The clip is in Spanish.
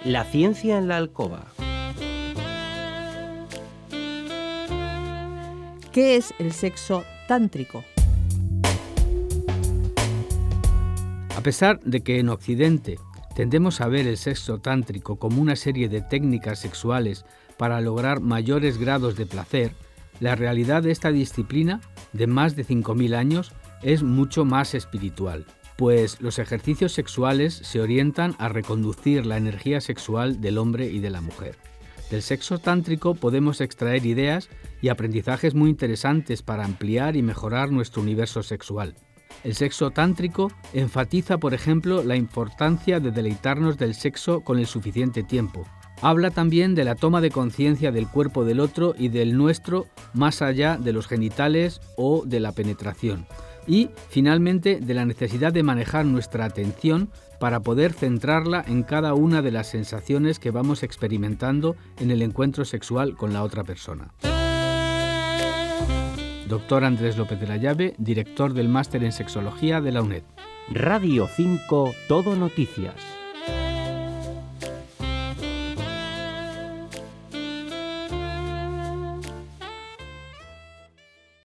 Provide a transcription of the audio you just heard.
La ciencia en la alcoba. ¿Qué es el sexo tántrico? A pesar de que en Occidente tendemos a ver el sexo tántrico como una serie de técnicas sexuales para lograr mayores grados de placer, la realidad de esta disciplina, de más de 5.000 años, es mucho más espiritual, pues los ejercicios sexuales se orientan a reconducir la energía sexual del hombre y de la mujer. Del sexo tántrico podemos extraer ideas y aprendizajes muy interesantes para ampliar y mejorar nuestro universo sexual. El sexo tántrico enfatiza, por ejemplo, la importancia de deleitarnos del sexo con el suficiente tiempo. Habla también de la toma de conciencia del cuerpo del otro y del nuestro más allá de los genitales o de la penetración. Y, finalmente, de la necesidad de manejar nuestra atención para poder centrarla en cada una de las sensaciones que vamos experimentando en el encuentro sexual con la otra persona. Dr. Andrés López de la Llave, director del Máster en Sexología de la UNED. Radio 5 Todo Noticias.